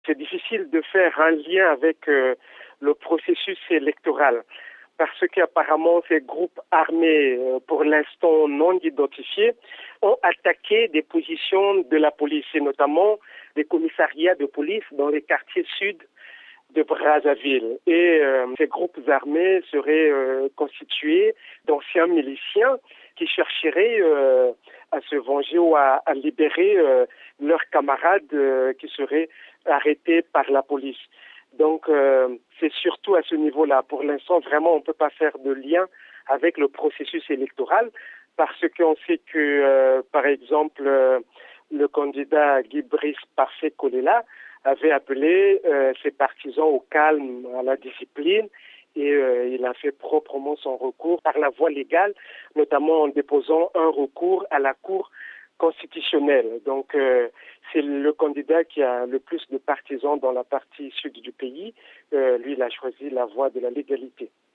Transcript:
C'est difficile de faire un lien avec le processus électoral parce qu'apparemment ces groupes armés, pour l'instant non identifiés, ont attaqué des positions de la police et notamment des commissariats de police dans les quartiers sud de Brazzaville. Et ces groupes armés seraient constitués d'anciens miliciens qui chercheraient à se venger ou à libérer leurs camarades qui seraient arrêtés par la police. Donc c'est surtout à ce niveau-là. Pour l'instant, vraiment, on ne peut pas faire de lien avec le processus électoral parce qu'on sait que, par exemple, le candidat Guy Brice Parfait Kolela avait appelé ses partisans au calme, à la discipline, et il a fait proprement son recours par la voie légale, notamment en déposant un recours à la Cour constitutionnelle. Donc c'est le candidat qui a le plus de partisans dans la partie sud du pays. Lui, il a choisi la voie de la légalité.